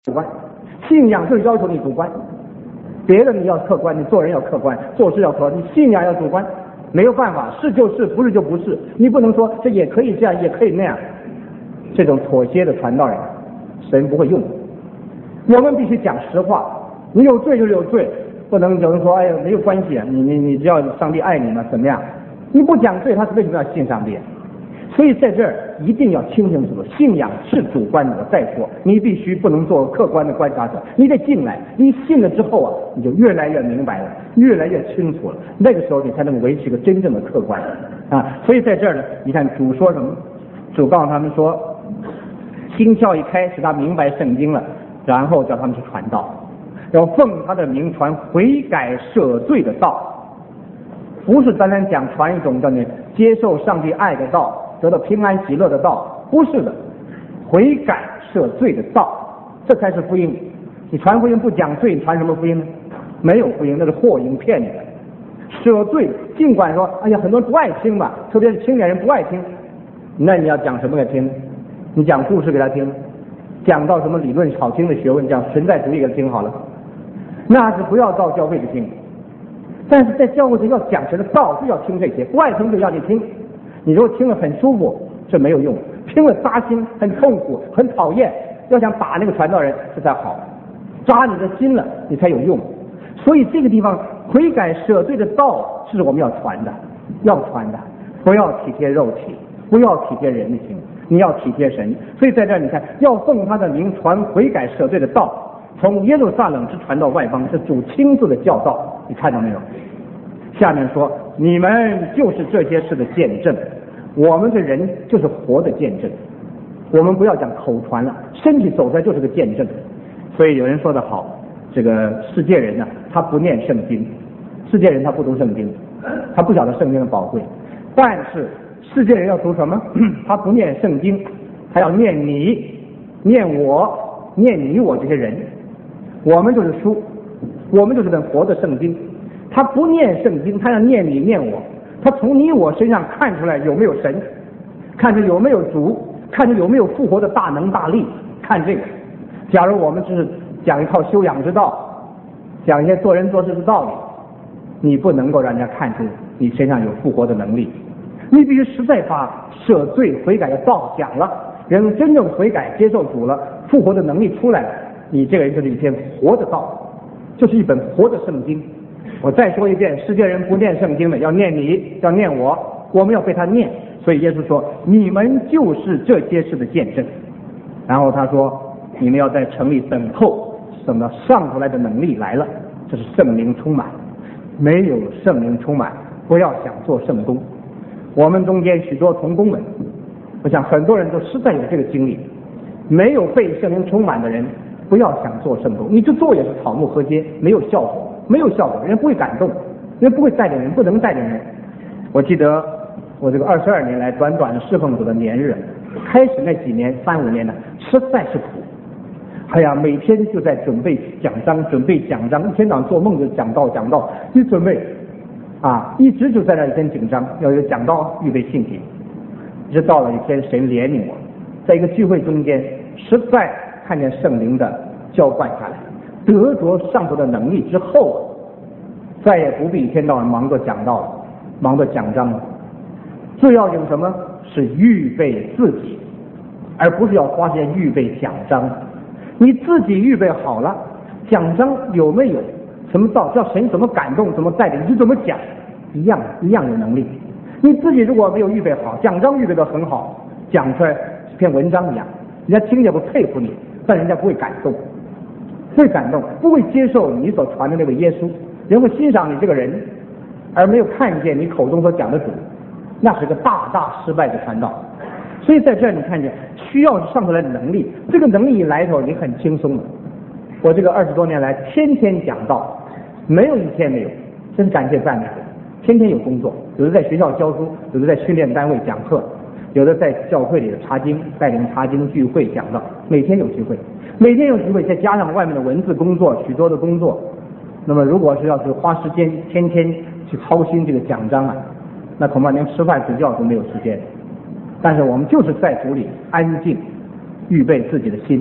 主观，信仰就是要求你主观，别的你要客观，你做人要客观，做事要客观，你信仰要主观，没有办法，是就是，不是就不是，你不能说这也可以这样，也可以那样，这种妥协的传道人，神不会用。我们必须讲实话，你有罪就是有罪，不能有人说哎呀没有关系啊，你只要上帝爱你嘛，怎么样？你不讲罪，他是为什么要信上帝？所以在这儿一定要清清楚楚，信仰是主观的。我再说，你必须不能做客观的观察者，你得进来，你信了之后啊，你就越来越明白了，越来越清楚了，那个时候你才能维持一个真正的客观啊。所以在这儿呢，你看主说什么？主告诉他们说，心窍一开，使他明白圣经了，然后叫他们去传道，要奉他的名传悔改赦罪的道，不是单单讲传一种叫你接受上帝爱的道，得到平安喜乐的道，不是的，悔改赦罪的道，这才是福音。你传福音不讲罪，你传什么福音呢？没有福音，那是祸音骗你的。赦罪，尽管说哎呀很多人不爱听吧，特别是青年人不爱听，那你要讲什么给他听？你讲故事给他听，讲到什么理论好听的学问，讲存在主义给他听好了，那是不要到教会去听。但是在教会里要讲神的道，就要听这些，不爱听就要你听。你如果听了很舒服，这没有用；听了扎心、很痛苦、很讨厌，要想打那个传道人，这才好。扎你的心了，你才有用。所以这个地方悔改赦罪的道是我们要传的，不要体贴肉体，不要体贴人情，你要体贴神。所以在这儿你看，要奉他的名传悔改赦罪的道，从耶路撒冷直传到外邦，是主亲自的教导。你看到没有？下面说，你们就是这些事的见证，我们的人就是活的见证。我们不要讲口传了，身体走出来就是个见证。所以有人说得好，这个世界人呢，他不念圣经，世界人他不读圣经，他不晓得圣经的宝贵。但是世界人要读什么？他不念圣经，他要念你，念我，念你我这些人。我们就是书，我们就是本活的圣经。他不念圣经，他要念你念我，他从你我身上看出来有没有神，看出有没有主，看出有没有复活的大能大力，看这个。假如我们只是讲一套修养之道，讲一些做人做事的道理，你不能够让人家看出你身上有复活的能力。你必须实在把赦罪悔改的道讲了，人真正悔改接受主了，复活的能力出来了，你这个人就是一篇活的道，就是一本活的圣经。我再说一遍，世界人不念圣经的，要念你，要念我，我们要被他念。所以耶稣说，你们就是这些事的见证。然后他说，你们要在城里等候，等到上出来的能力来了，这是圣灵充满。没有圣灵充满，不要想做圣工。我们中间许多同工们，我想很多人都实在有这个经历，没有被圣灵充满的人，不要想做圣工，你就做也是草木禾秸，没有效果，没有效果，人不会感动，人不会带领人，不能带领人。我记得我这个22年来短短的侍奉主的年日，开始那几年3、5年呢，实在是苦。哎呀，每天就在准备讲章，一天早上做梦就讲道，一准备啊，一直就在那一天紧张，要有讲道，预备信息。一直到了一天，神怜悯我，在一个聚会中间，实在看见圣灵的浇灌下来，得着上头的能力之后，再也不必一天到晚忙着讲道了，忙着讲章了。最要紧什么？是预备自己，而不是要花时间预备讲章。你自己预备好了，讲章有没有什么道，叫神怎么感动，怎么带领，你就怎么讲，一样有能力。你自己如果没有预备好，讲章预备得很好，讲出来是篇文章一样，人家听也不佩服你，但人家不会感动，不会接受你所传的那个耶稣，人会欣赏你这个人，而没有看见你口中所讲的主，那是个大失败的传道。所以在这儿你看见需要上出来的能力，这个能力一来头你很轻松的。我这个20多年来天天讲道，没有一天没有，真感谢赞美主，天天有工作，有的在学校教书，有的在训练单位讲课，有的在教会里的查经，带领查经聚会讲道，每天有聚会，再加上外面的文字工作，许多的工作。那么如果是要是花时间天天去操心这个讲章啊，那恐怕连吃饭睡觉都没有时间。但是我们就是在主里安静，预备自己的心，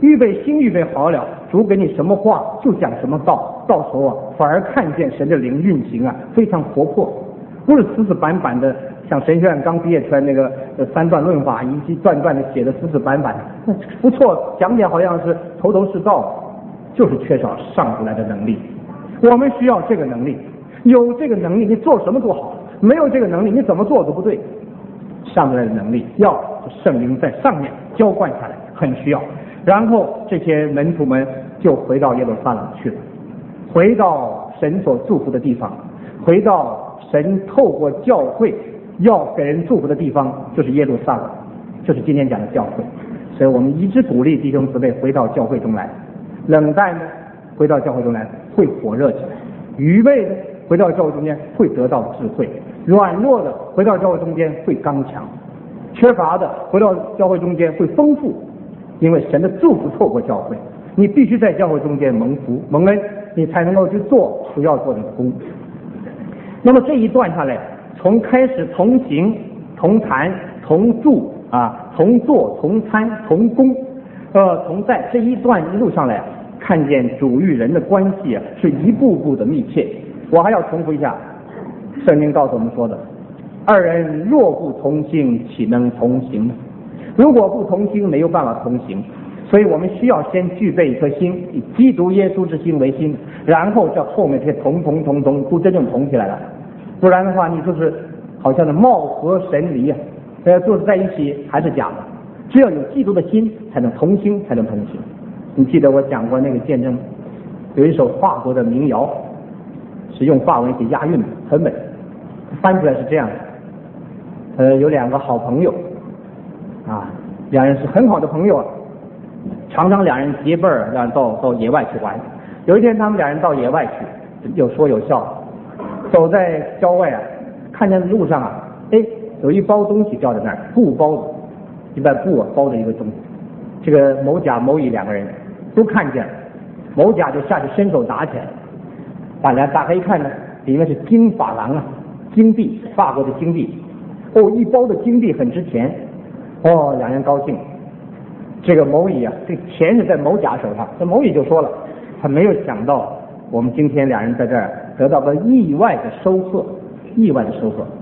预备心预备好了，主给你什么话就讲什么道，到时候啊反而看见神的灵运行啊，非常活泼，不是死死板板的，像神学院刚毕业出来那个三段论法一句段段的写的死死板板，不错，讲起来好像是头头是道，就是缺少上出来的能力。我们需要这个能力，有这个能力你做什么都好，没有这个能力你怎么做都不对。上出来的能力要圣灵在上面浇灌下来，很需要。然后这些门徒们就回到耶路撒冷去了，回到神所祝福的地方，回到神透过教会要给人祝福的地方，就是耶路撒冷，就是今天讲的教会。所以我们一直鼓励弟兄姊妹回到教会中来，冷淡的回到教会中来会火热起来，愚昧的回到教会中间会得到智慧，软弱的回到教会中间会刚强，缺乏的回到教会中间会丰富，因为神的祝福透过教会，你必须在教会中间蒙福蒙恩，你才能够去做主要做的工。那么这一段下来，从开始同行同谈同住同坐同餐同工同在，这一段一路上来看见主与人的关系是一步步的密切。我还要重复一下圣经告诉我们说的，二人若不同心岂能同行呢？如果不同心没有办法同行，所以我们需要先具备一颗心，以基督耶稣之心为心，然后这后面这些同都真正同起来了。不然的话你就是好像是貌合神离就是在一起还是假的。只要有基督的心才能同心，才能同行。你记得我讲过那个见证，有一首法国的民谣是用法文写押韵的，很美，翻出来是这样的。有两个好朋友两人是很好的朋友常常两人结伴让人到野外去玩。有一天他们两人到野外去，有说有笑，走在郊外看见路上有一包东西掉在那儿，布包子，一块布包着一个东西。这个某甲某乙两个人都看见了，某甲就下去伸手打起来，把俩打开一看呢，里面是金珐琅金币，法国的金币。一包的金币很值钱。两人高兴。这个某乙这钱是在某甲手上，这某乙就说了，他没有想到我们今天两人在这儿得到个意外的收获，意外的收获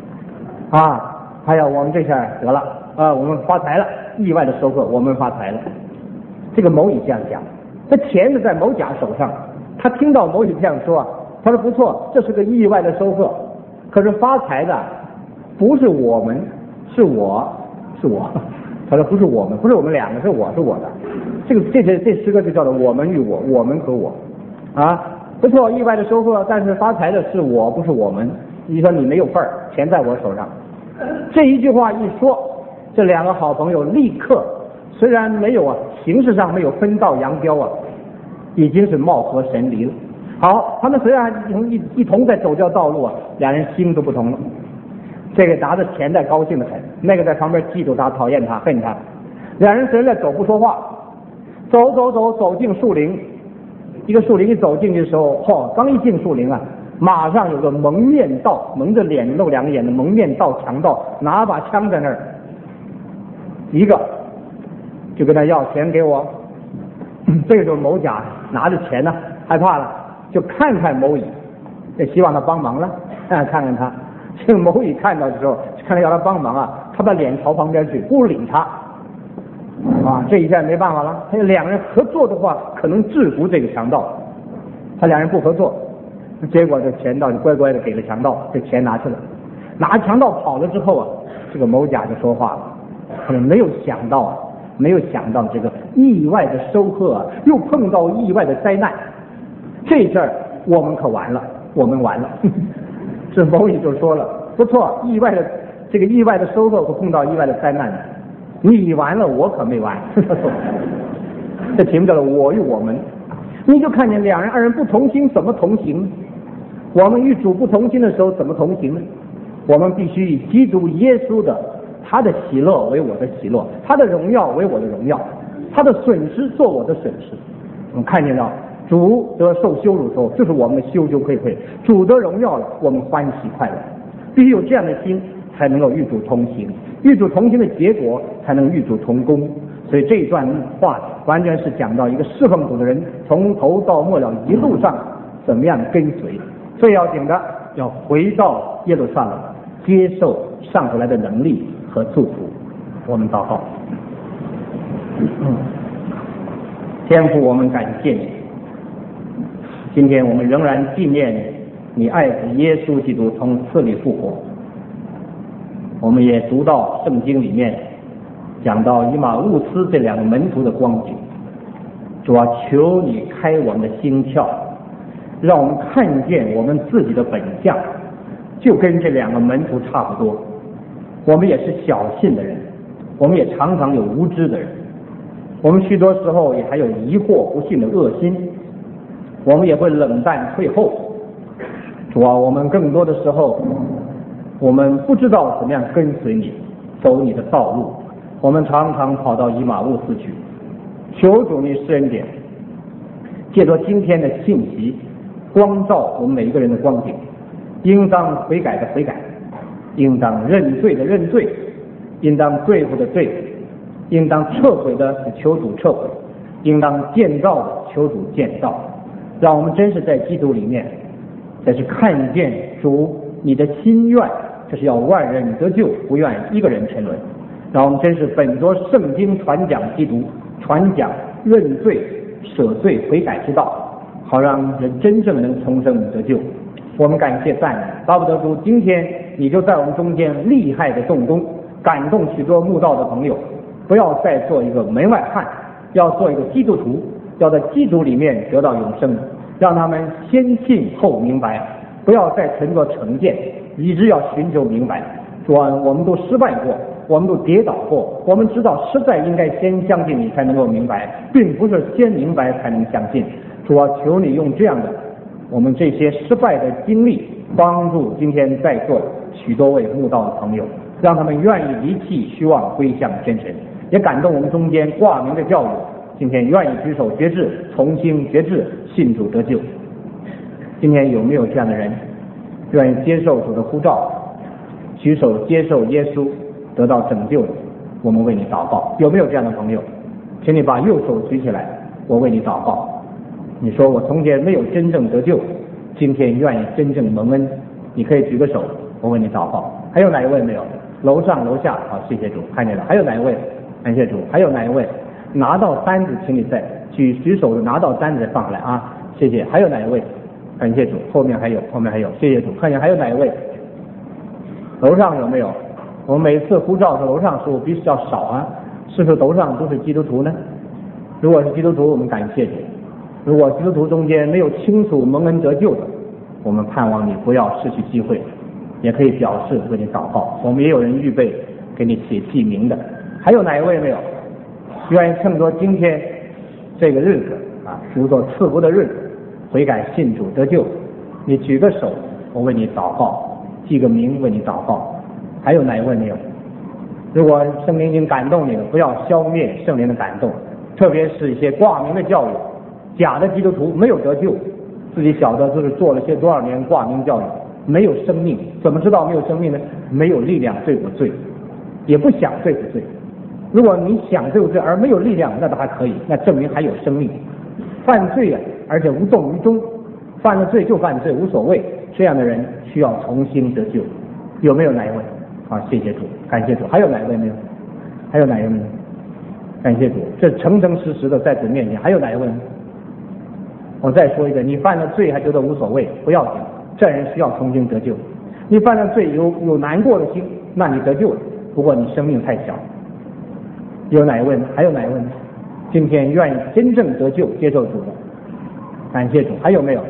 我们这下得了我们发财了，意外的收获，我们发财了。这个某乙这样讲，这钱是在某甲手上，他听到某乙这样说他说不错，这是个意外的收获，可是发财的不是我们，是我。他说不是我们，不是我们两个，是我的。这诗歌就叫做我们与我，我们和我不错，意外的收获，但是发财的是我，不是我们。你说你没有份儿，钱在我手上。这一句话一说，这两个好朋友立刻，虽然没有形式上没有分道扬镳已经是貌合神离了。好，他们虽然一同在走这条道路两人心都不同了。这个拿着钱在高兴的很，那个在旁边嫉妒他、讨厌他、恨他。两人虽然在走不说话，走进树林。一个树林一走进去的时候，刚一进树林马上有个蒙面道，蒙着脸露两眼的蒙面道强盗，拿把枪在那儿，一个就跟他要钱给我。这个时候某甲拿着钱害怕了，就看看某乙，希望他帮忙了，看看他。这个某乙看到的时候，看他要他帮忙他把脸朝旁边去，不理他这一下没办法了。他两人合作的话，可能制服这个强盗。他两人不合作，结果这强盗就乖乖的给了强盗，这钱拿去了。拿强盗跑了之后这个某甲就说话了，他说没有想到这个意外的收获又碰到意外的灾难，这事儿我们可完了，我们完了。这某乙就说了，不错，意外的收获会碰到意外的灾难，你完了，我可没完。这题目叫做我与我们。你就看见二人不同心，怎么同行？我们与主不同心的时候怎么同行呢？我们必须以基督耶稣的他的喜乐为我的喜乐，他的荣耀为我的荣耀，他的损失做我的损失。我们看见到主得受羞辱的时候，就是我们的羞羞愧愧；主得荣耀了，我们欢喜快乐。必须有这样的心，才能够与主同行。与主同行的结果，才能与主同工。所所以这一段话完全是讲到一个侍奉主的人从头到末了一路上怎么样跟随。最要紧的要回到耶路撒冷，接受上头来的能力和祝福。我们祷告。天父，我们感谢你，今天我们仍然纪念你爱子耶稣基督从死里复活。我们也读到圣经里面讲到以马忤斯这两个门徒的光景。主啊，求你开我们的心窍，让我们看见我们自己的本相，就跟这两个门徒差不多。我们也是小信的人，我们也常常有无知的人，我们许多时候也还有疑惑不信的恶心，我们也会冷淡退后。主啊，我们更多的时候我们不知道怎么样跟随你，走你的道路，我们常常跑到以马忤斯去。求主你施恩典，借着今天的信息光照我们每一个人的光景，应当悔改的悔改，应当认罪的认罪，应当对付的对付，应当撤回的求主撤回，应当建造的求主建造。让我们真是在基督里面，这是看见主你的心愿，这是要万人得救，不愿一个人沉沦。让我们真是本着圣经传讲基督，传讲认罪舍罪悔改之道，好让人真正能重生得救。我们感谢赞美，巴不得主今天你就在我们中间厉害的动工，感动许多慕道的朋友，不要再做一个门外汉，要做一个基督徒，要在基督里面得到永生，让他们先信后明白，不要再存着成见，一直要寻求明白。主啊，我们都失败过，我们都跌倒过，我们知道实在应该先相信你才能够明白，并不是先明白才能相信。主啊，求你用这样的我们这些失败的经历，帮助今天在座许多位慕道的朋友，让他们愿意离弃虚妄归向真神，也感动我们中间挂名的教友，今天愿意举手决志，重新决志信主得救。今天有没有这样的人愿意接受主的呼召，举手接受耶稣得到拯救的？我们为你祷告。有没有这样的朋友？请你把右手举起来，我为你祷告。你说我从前没有真正得救，今天愿意真正蒙恩，你可以举个手，我为你祷告。还有哪一位没有？楼上楼下，好，谢谢主，看见了。还有哪一位？感谢主。还有哪一位？拿到单子，请你再举手的拿到单子放来啊，谢谢。还有哪一位？感谢主。后面还有，谢谢主。看见还有哪一位？楼上有没有？我们每次呼召的楼上数比较少啊，是不是楼上都是基督徒呢？如果是基督徒，我们感谢主。如果基督徒中间没有清楚蒙恩得救的，我们盼望你不要失去机会，也可以表示为你祷告。我们也有人预备给你写记名的。还有哪一位没有愿意趁着今天这个日子啊，主所赐福的日子，悔改信主得救？你举个手，我为你祷告，记个名为你祷告。还有哪一位没有？如果圣灵已经感动你了，不要消灭圣灵的感动，特别是一些挂名的教育，假的基督徒没有得救，自己晓得就是做了些多少年挂名教育，没有生命。怎么知道没有生命呢？没有力量对不罪，也不想对不罪。如果你想对不罪而没有力量，那倒还可以，那证明还有生命。犯罪啊，而且无动于衷，犯了罪就犯罪，无所谓。这样的人需要重新得救。有没有哪一位？好，谢谢主，感谢主。还有哪一位没有？还有哪一位没有？感谢主，这诚诚实实的在主面前。还有哪一位呢？我再说一个，你犯了罪还觉得无所谓，不要紧，这人需要重新得救。你犯了罪有难过的心，那你得救了，不过你生命太小。有哪一位呢？还有哪一位呢？今天愿意真正得救接受主的，感谢主。还有没有？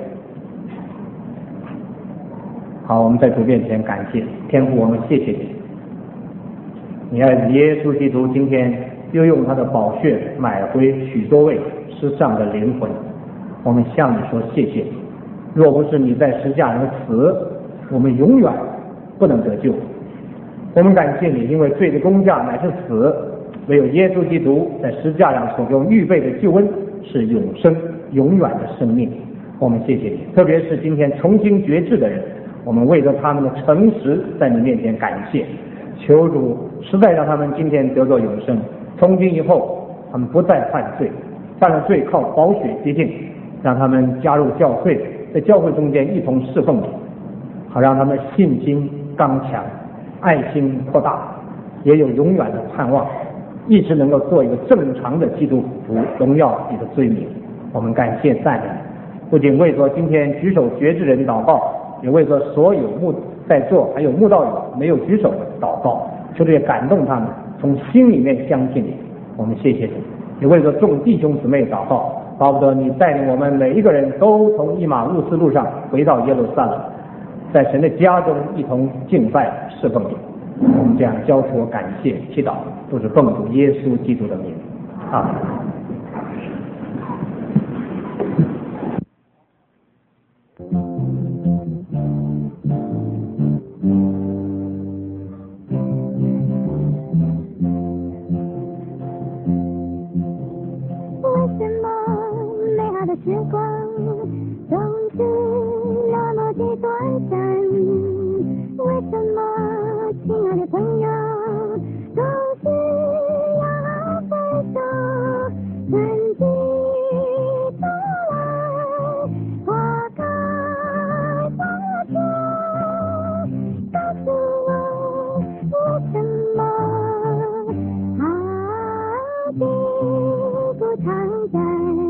好，我们在主面前感谢天父，我们谢谢你，你爱子耶稣基督今天又用他的宝血买回许多位失丧的灵魂，我们向你说谢谢你。若不是你在十字架上的死，我们永远不能得救。我们感谢你，因为罪的工价乃是死，唯有耶稣基督在十字架上所给我们预备的救恩是永生永远的生命。我们谢谢你，特别是今天重新决志的人，我们为了他们的诚实在你面前感谢，求主实在让他们今天得到永生。从今以后他们不再犯罪，犯了罪靠宝血洁净，让他们加入教会，在教会中间一同侍奉你，好让他们信心刚强，爱心扩大，也有永远的盼望，一直能够做一个正常的基督徒，荣耀你的罪名。我们感谢赞美，不仅为着今天举手决志人祷告，也为着所有在座还有慕道友没有举手的祷告，求主也感动他们从心里面相信你。我们谢谢你，也为着众弟兄姊妹祷告，巴不得你带领我们每一个人都从以马路斯路上回到耶路撒冷，在神的家中一同敬拜侍奉你。我们这样交托感谢祈祷，都是奉主耶稣基督的名。阿们。 时光总是那么的短暂，为什么亲爱的朋友总是要分手？春季到来，花开花谢，告诉我为什么好景不常在？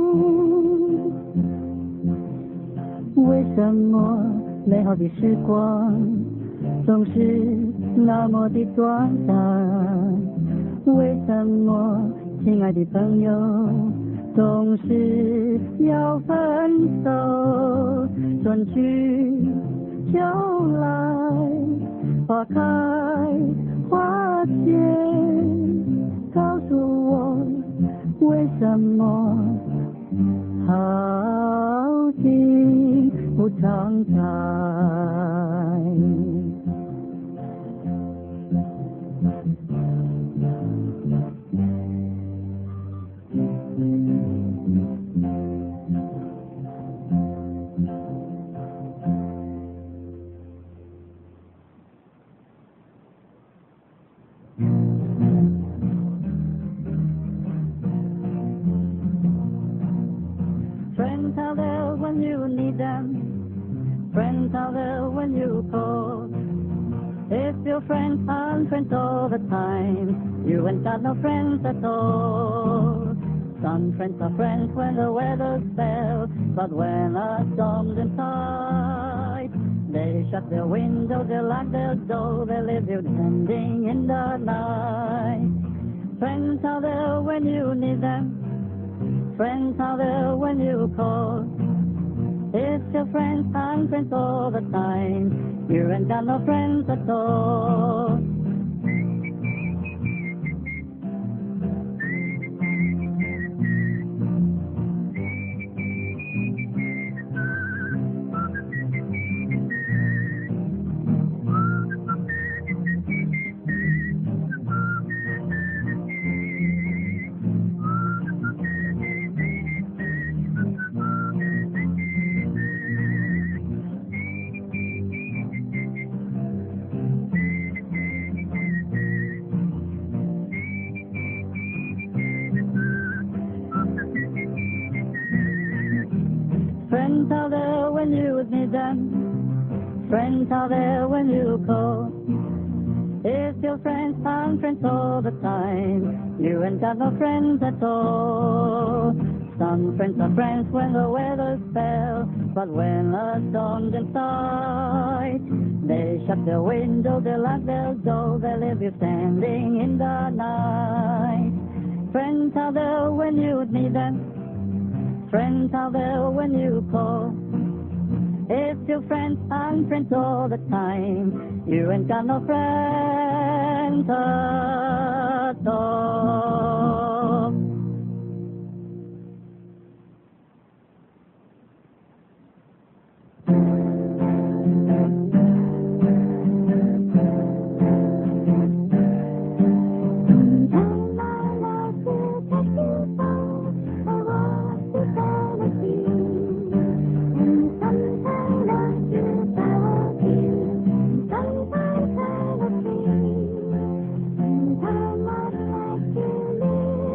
为什么美好的时光总是那么的短暂？为什么亲爱的朋友总是要分手？春去秋来，花开花谢，告诉我为什么好景不常在？Friends are there when you need them. Friends are there when you call. If your friends aren't friends all the time, you ain't got no friends at all. Some friends are friends when the weather's fair, but when a storm's inside, they shut their windows, they lock their door, they leave you standing in the night. Friends are there when you need them. Friends are there when you call. If your friends aren't friends all the time, you ain't got no friends at all. Friends are there when you need them. Friends are there when you call. If your friends aren't friends all the time, you ain't got no friends at all. Some friends are friends when the weather's fair, but when a storm's in sight, they shut their windows, they lock their doors, they leave you standing in the night. Friends are there when you need them. Friends are there when you call. If your friends aren't friends all the time, you ain't got no friends at all. Sometimes I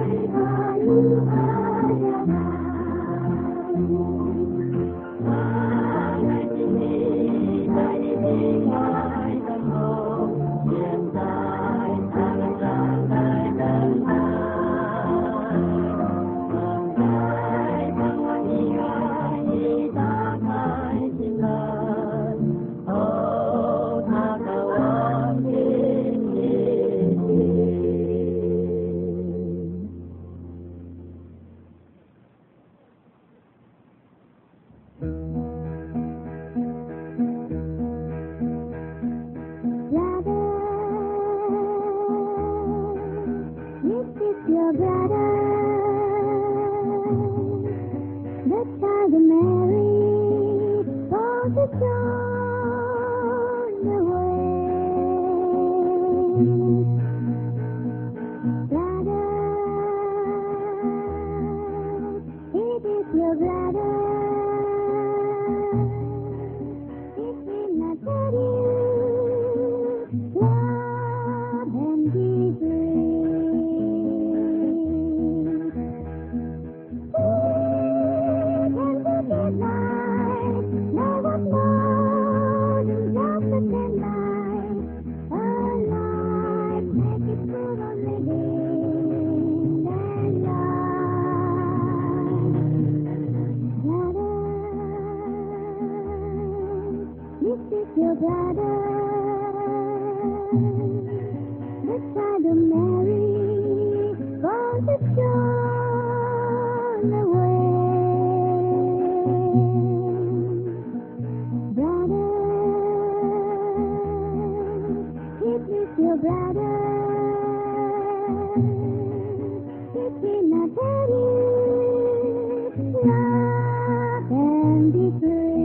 Your brother, the child of Mary, born to show the way. Brother, it is your brother. It will not tell you love and be free.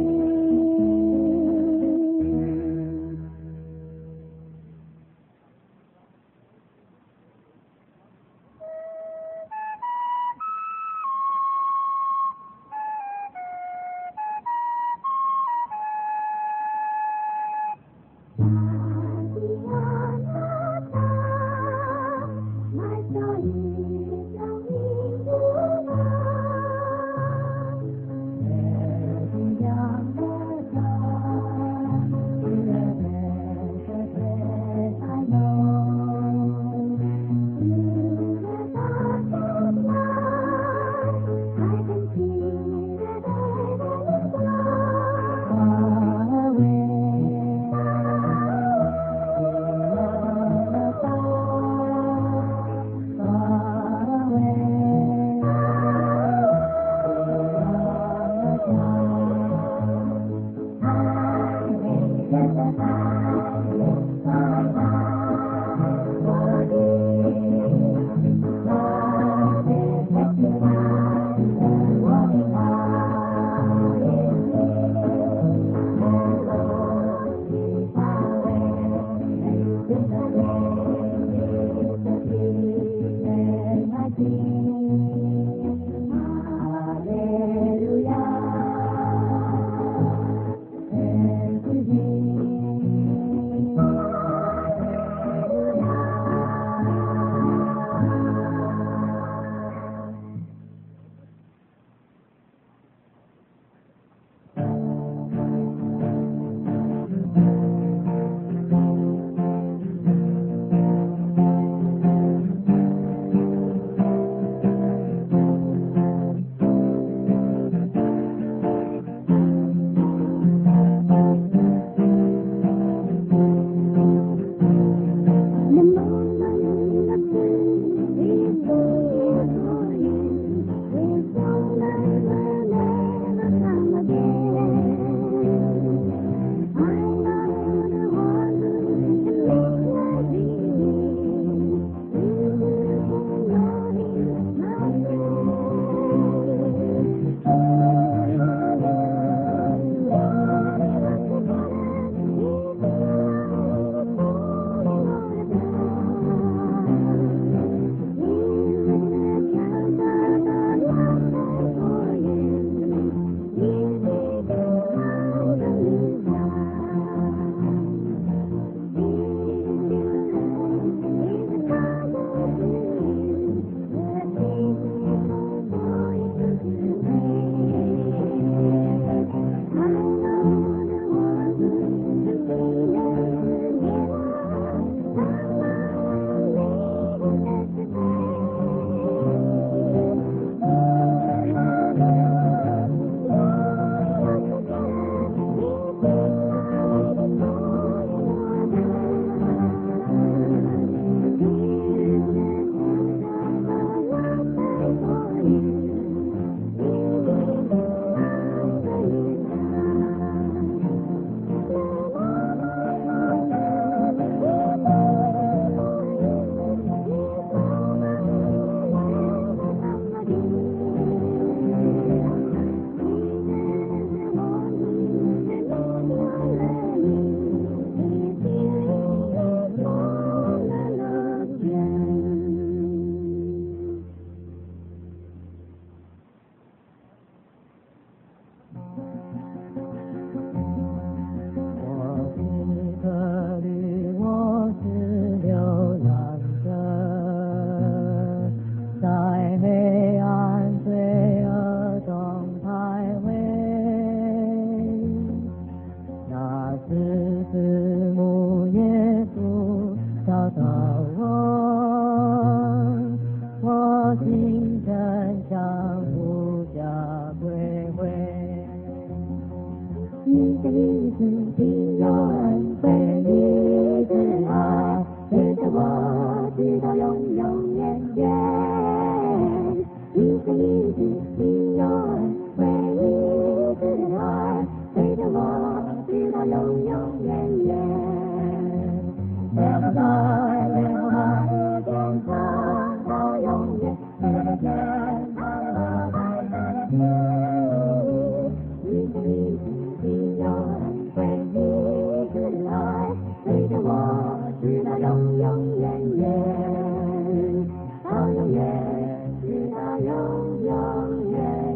直到永永远远。一生一世因有恩，为你之爱，陪着我直到永永远远。Never die, never die， 天长到永远，天长到永远。一生一世因有恩，为你之爱，陪着我直到永永远远，到永远，直到永永远。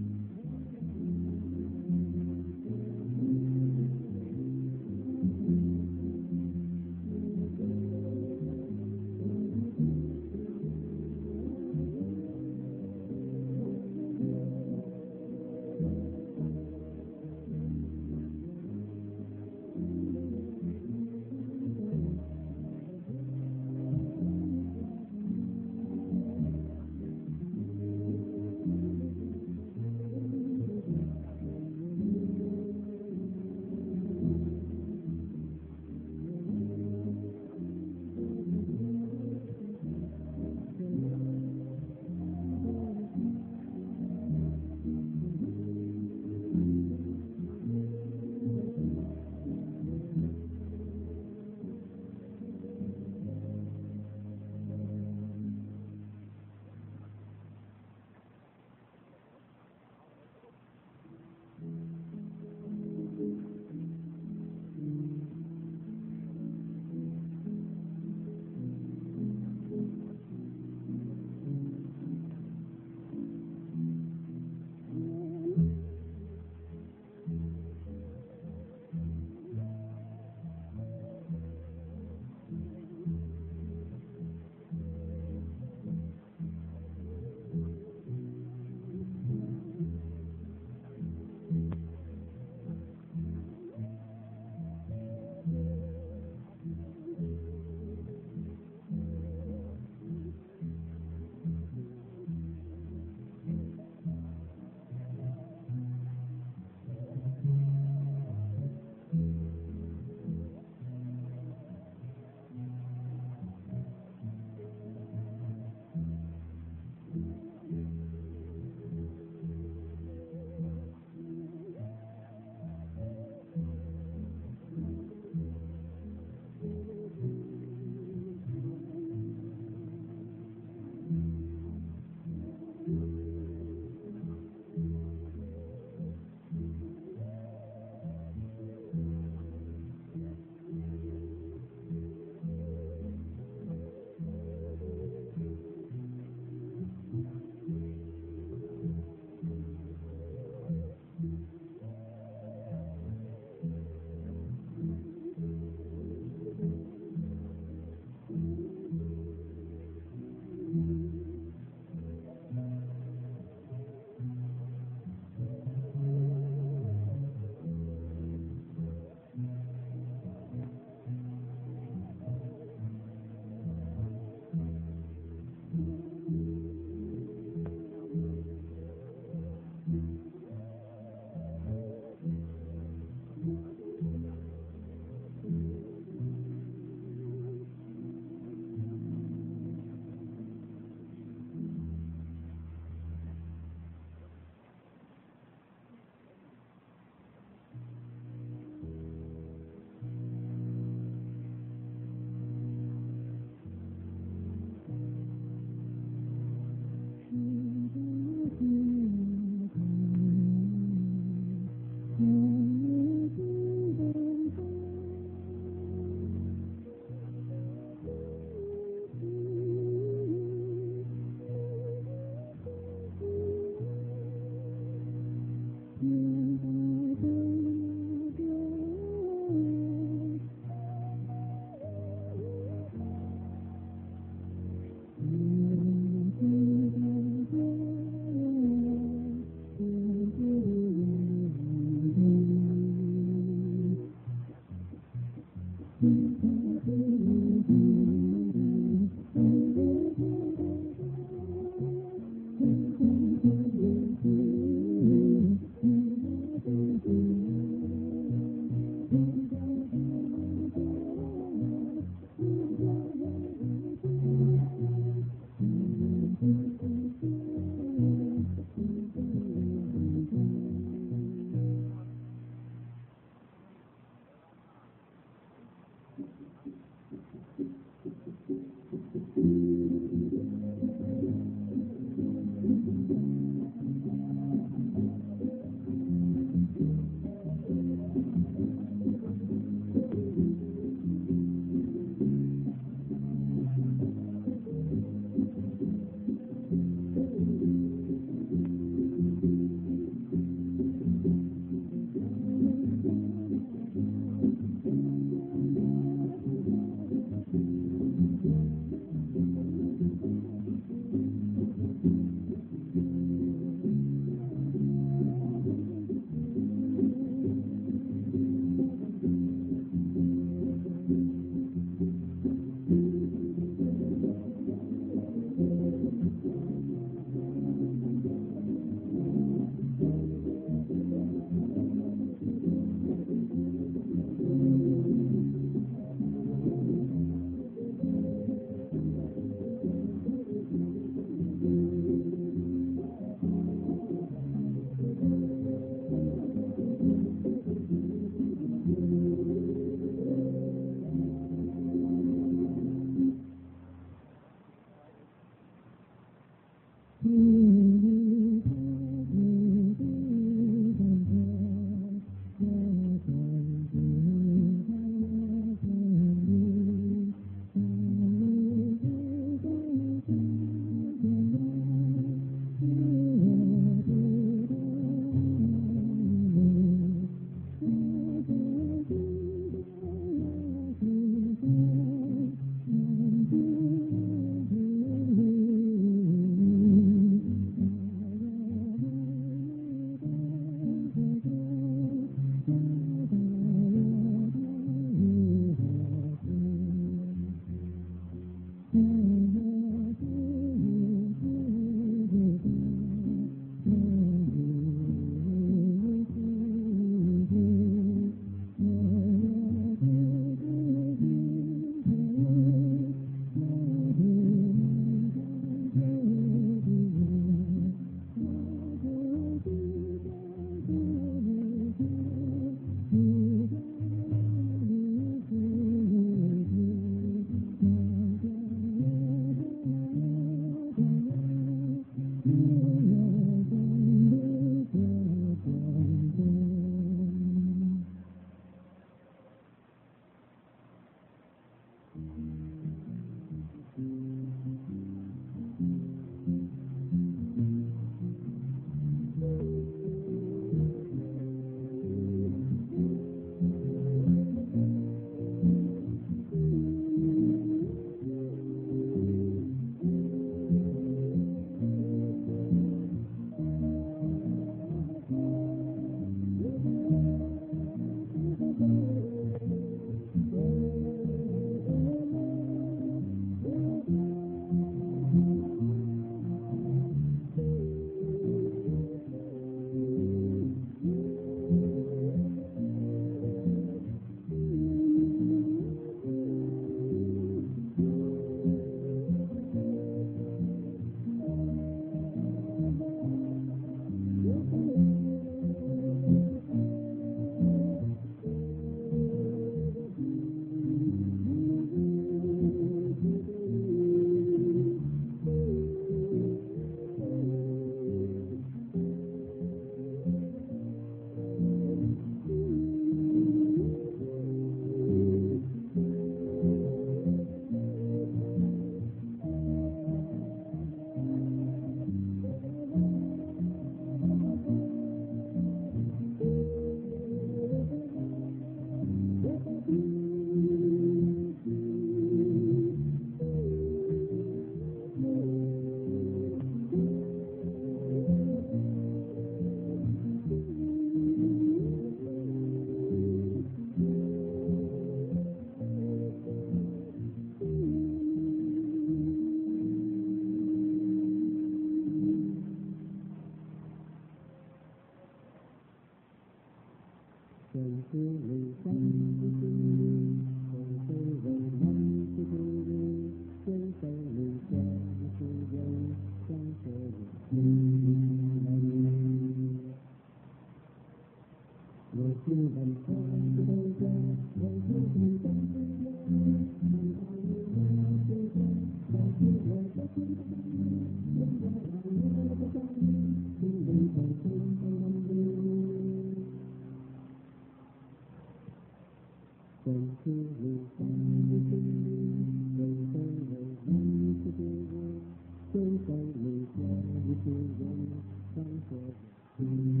Thank you.